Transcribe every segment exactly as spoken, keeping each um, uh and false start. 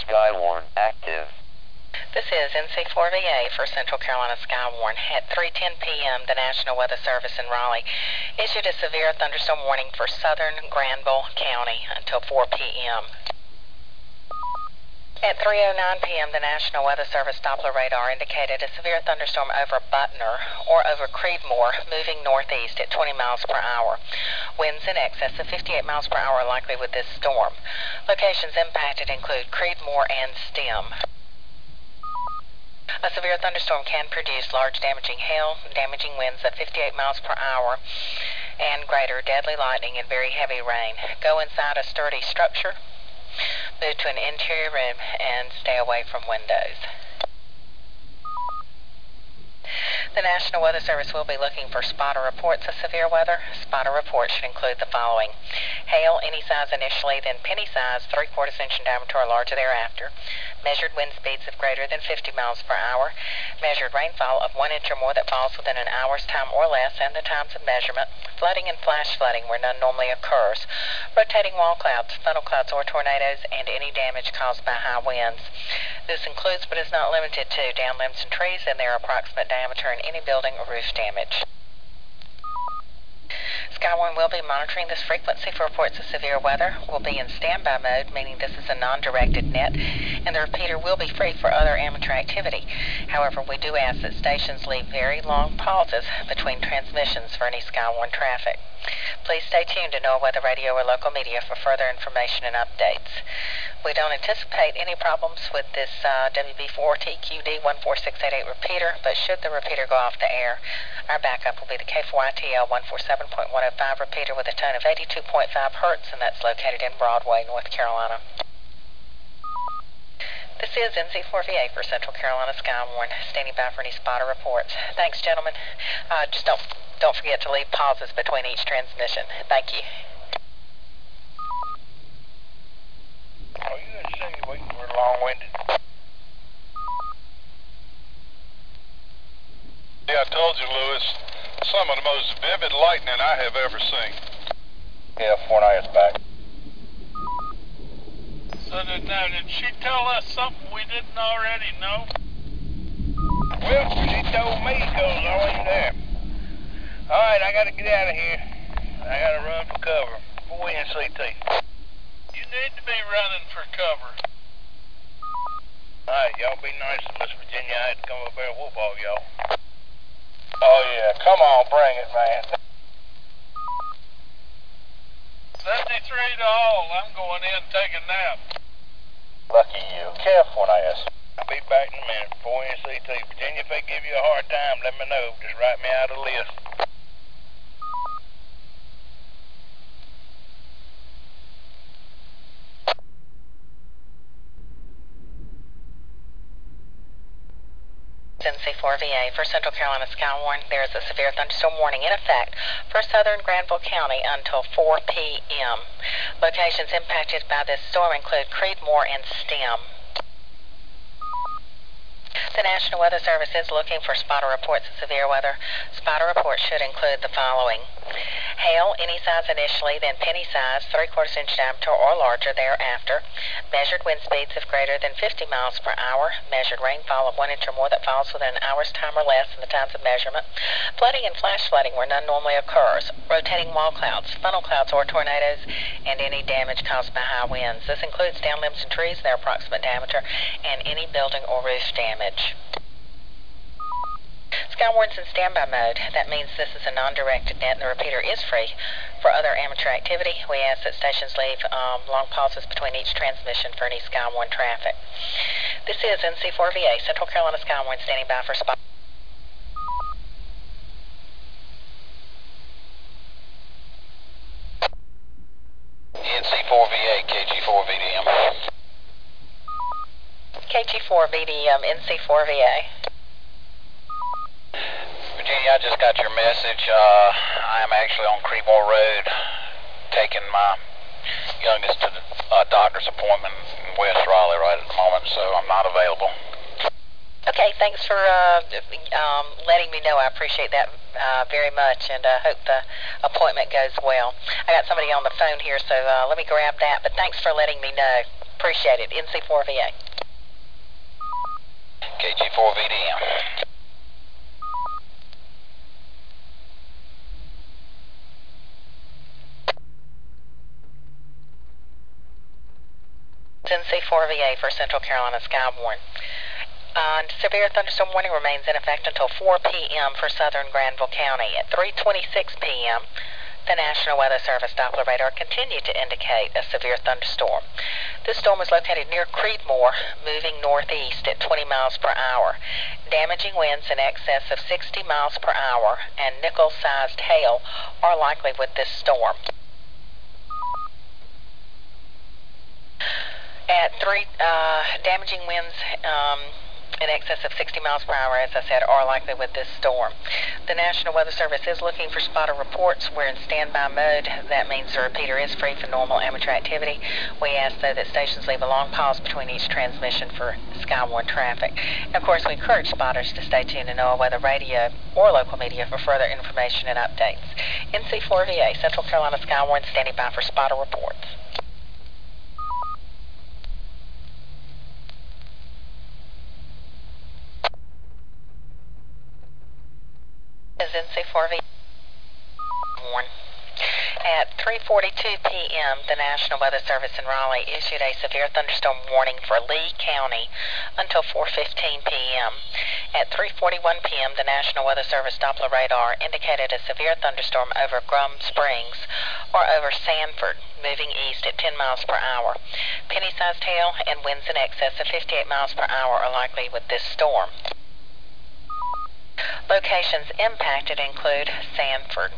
Skywarn active. This is N C four V A for Central Carolina Skywarn. At three ten p m, the National Weather Service in Raleigh issued a severe thunderstorm warning for southern Granville County until four p m At three oh nine p m, the National Weather Service Doppler radar indicated a severe thunderstorm over Butner or over Creedmoor, moving northeast at twenty miles per hour. Winds in excess of fifty-eight miles per hour likely with this storm. Locations impacted include Creedmoor and Stem. A severe thunderstorm can produce large damaging hail, damaging winds of fifty-eight miles per hour, and greater deadly lightning and very heavy rain. Go inside a sturdy structure, move to an interior room, and stay away from windows. The National Weather Service will be looking for spotter reports of severe weather. Spotter reports should include the following: hail, any size initially, then penny size, three-quarters inch in diameter or larger thereafter. Measured wind speeds of greater than fifty miles per hour. Measured rainfall of one inch or more that falls within an hour's time or less, and the times of measurement. Flooding and flash flooding where none normally occurs. Rotating wall clouds, funnel clouds, or tornadoes, and any damage caused by high winds. This includes but is not limited to downed limbs and trees and their approximate diameter and any building or roof damage. Skywarn will be monitoring this frequency for reports of severe weather. We'll be in standby mode, meaning this is a non-directed net, and the repeater will be free for other amateur activity. However, we do ask that stations leave very long pauses between transmissions for any Skywarn traffic. Please stay tuned to NOAA Weather Radio or local media for further information and updates. We don't anticipate any problems with this uh, W B four T Q D one four six eight eight repeater, but should the repeater go off the air, our backup will be the K four I T L one four seven point one oh five repeater with a tone of eighty-two point five hertz, and that's located in Broadway, North Carolina. This is N C four V A for Central Carolina Skywarn, standing by for any spotter reports. Thanks, gentlemen. Uh, just don't don't forget to leave pauses between each transmission. Thank you. Oh, you didn't say you waiting for long-winded. Yeah, I told you, Lewis. Some of the most vivid lightning I have ever seen. Yeah, four nine is back. So did, now, did she tell us something we didn't already know? Well, she told me because I wasn't there. All right, I got to get out of here. I got to run for cover. four N C T. You need to be running for cover. All right, y'all be nice to Miss Virginia. I had to come up there and whoop all y'all. Oh, yeah. Come on, bring it, man. seventy-three to all. I'm going in and taking a nap. Lucky you. Careful, ass. I'll be back in a minute. four N C T. Virginia, if they give you a hard time, let me know. Just write me out a list. N C four V A for Central Carolina Skywarn. There is a severe thunderstorm warning in effect for southern Granville County until four p m Locations impacted by this storm include Creedmoor and Stem. The National Weather Service is looking for spotter reports of severe weather. Spotter reports should include the following: hail, any size initially, then penny size, three-quarters inch diameter or larger thereafter. Measured wind speeds of greater than fifty miles per hour. Measured rainfall of one inch or more that falls within an hour's time or less in the times of measurement. Flooding and flash flooding where none normally occurs. Rotating wall clouds, funnel clouds or tornadoes, and any damage caused by high winds. This includes downed limbs and trees, their approximate diameter, and any building or roof damage. Skywarn's in standby mode. That means this is a non-directed net and the repeater is free. For other amateur activity, we ask that stations leave um, long pauses between each transmission for any Skywarn traffic. This is N C four V A, Central Carolina Skywarn, standing by for spot. N C four V A, K G four V D M. K G four V D M, N C four V A. Virginia, I just got your message. Uh, I am actually on Creedmoor Road, taking my youngest to the uh, doctor's appointment in West Raleigh right at the moment, so I'm not available. Okay, thanks for uh, um, letting me know. I appreciate that uh, very much, and I uh, hope the appointment goes well. I got somebody on the phone here, so uh, let me grab that, but thanks for letting me know. Appreciate it. N C four V A. K G four V D M. N C four V A for Central Carolina Skywarn. Uh, severe thunderstorm warning remains in effect until four p m for southern Granville County. At three twenty-six p m, the National Weather Service Doppler radar continued to indicate a severe thunderstorm. This storm was located near Creedmoor, moving northeast at twenty miles per hour. Damaging winds in excess of sixty miles per hour and nickel-sized hail are likely with this storm. At three, uh, damaging winds um, in excess of sixty miles per hour, as I said, are likely with this storm. The National Weather Service is looking for spotter reports. We're in standby mode. That means the repeater is free for normal amateur activity. We ask, though, that stations leave a long pause between each transmission for Skywarn traffic. And of course, we encourage spotters to stay tuned to NOAA Weather Radio or local media for further information and updates. N C four V A, Central Carolina Skywarn, standing by for spotter reports. Is N C four V warn. At three forty-two p m, the National Weather Service in Raleigh issued a severe thunderstorm warning for Lee County until four fifteen p m At three forty-one p m, the National Weather Service Doppler radar indicated a severe thunderstorm over Grum Springs or over Sanford, moving east at ten miles per hour. Penny-sized hail and winds in excess of fifty-eight miles per hour are likely with this storm. Locations impacted include Sanford.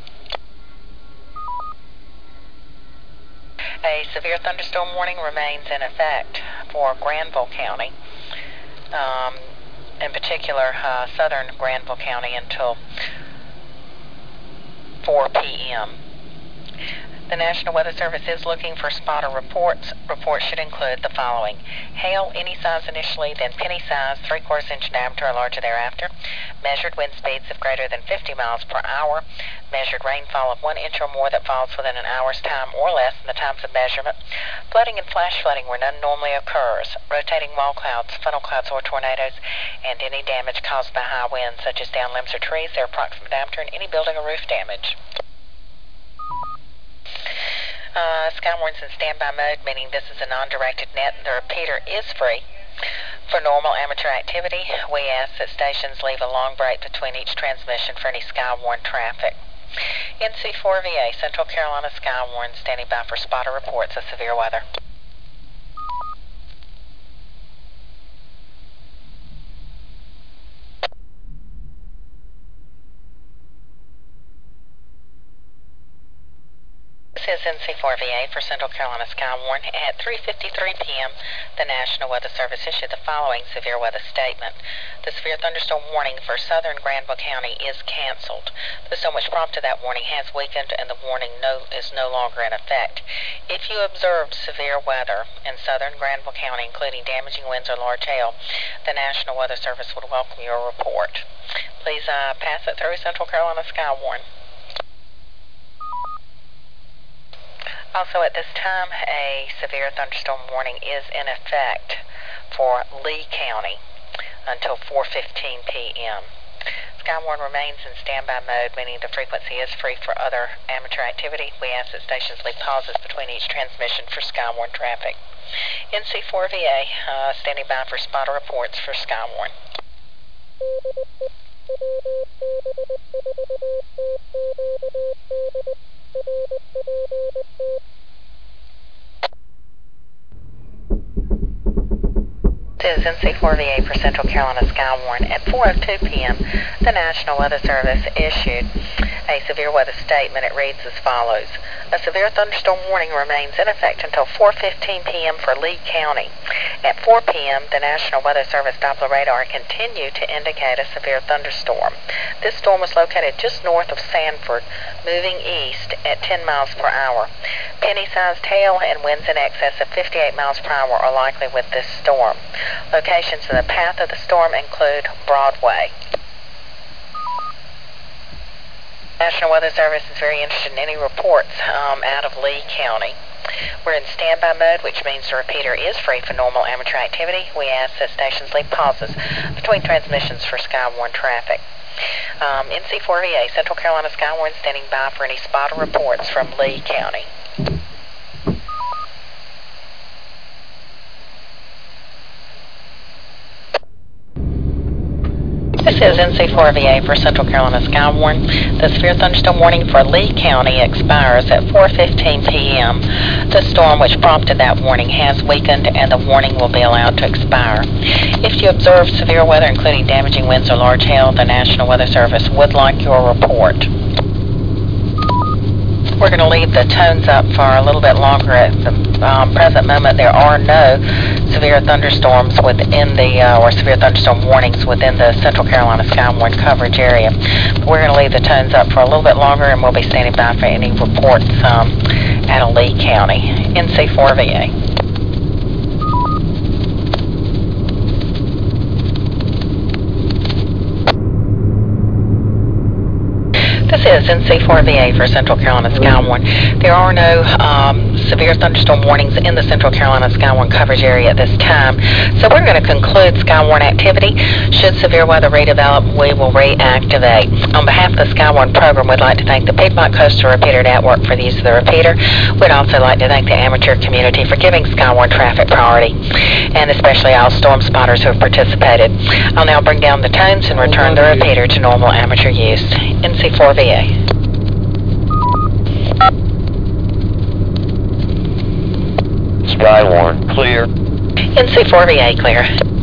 A severe thunderstorm warning remains in effect for Granville County, um, in particular uh, southern Granville County, until four p m The National Weather Service is looking for spotter reports. Reports should include the following: hail any size initially, then penny size, three-quarters inch diameter or larger thereafter, measured wind speeds of greater than fifty miles per hour, measured rainfall of one inch or more that falls within an hour's time or less in the times of measurement, flooding and flash flooding where none normally occurs, rotating wall clouds, funnel clouds or tornadoes, and any damage caused by high winds such as downed limbs or trees, their approximate diameter, and any building or roof damage. Uh, Skywarn's in standby mode, meaning this is a non-directed net. The repeater is free for normal amateur activity. We ask that stations leave a long break between each transmission for any Skywarn traffic. N C four V A, Central Carolina Skywarn, standing by for spotter reports of severe weather. This is N C four V A for Central Carolina Skywarn. At three fifty-three p m, the National Weather Service issued the following severe weather statement. The severe thunderstorm warning for southern Granville County is canceled. The storm which prompted that warning has weakened and the warning no, is no longer in effect. If you observed severe weather in southern Granville County, including damaging winds or large hail, the National Weather Service would welcome your report. Please uh, pass it through Central Carolina Skywarn. Also, at this time, a severe thunderstorm warning is in effect for Lee County until four fifteen p m Skywarn remains in standby mode, meaning the frequency is free for other amateur activity. We ask that stations leave pauses between each transmission for Skywarn traffic. N C four V A, uh, standing by for spotter reports for Skywarn. This is N C four V A for Central Carolina Skywarn. At four oh two p m, the National Weather Service issued a severe weather statement. It reads as follows. A severe thunderstorm warning remains in effect until four fifteen p m for Lee County. At four p m, the National Weather Service Doppler radar continued to indicate a severe thunderstorm. This storm was located just north of Sanford, moving east at ten miles per hour. Penny-sized hail and winds in excess of fifty-eight miles per hour are likely with this storm. Locations in the path of the storm include Broadway. National Weather Service is very interested in any reports um, out of Lee County. We're in standby mode, which means the repeater is free for normal amateur activity. We ask that stations leave pauses between transmissions for Skywarn traffic. Um, N C four V A, Central Carolina Skywarn standing by for any spotter reports from Lee County. This is N C four V A for Central Carolina Skywarn. The severe thunderstorm warning for Lee County expires at four fifteen p m The storm which prompted that warning has weakened and the warning will be allowed to expire. If you observe severe weather, including damaging winds or large hail, the National Weather Service would like your report. We're going to leave the tones up for a little bit longer. At the um, present moment, there are no severe thunderstorms within the, uh, or severe thunderstorm warnings within the Central Carolina Skywarn coverage area. But we're going to leave the tones up for a little bit longer, and we'll be standing by for any reports um, out of Lee County. N C four V A. This is N C four V A for Central Carolina Skywarn. There are no um, severe thunderstorm warnings in the Central Carolina Skywarn coverage area at this time. So we're going to conclude Skywarn activity. Should severe weather redevelop, we will reactivate. On behalf of the Skywarn program, we'd like to thank the Piedmont Coastal Repeater Network for the use of the repeater. We'd also like to thank the amateur community for giving Skywarn traffic priority, and especially all storm spotters who have participated. I'll now bring down the tones and return the repeater to normal amateur use. N C four V A. Skywarn, clear. N C four V A, clear.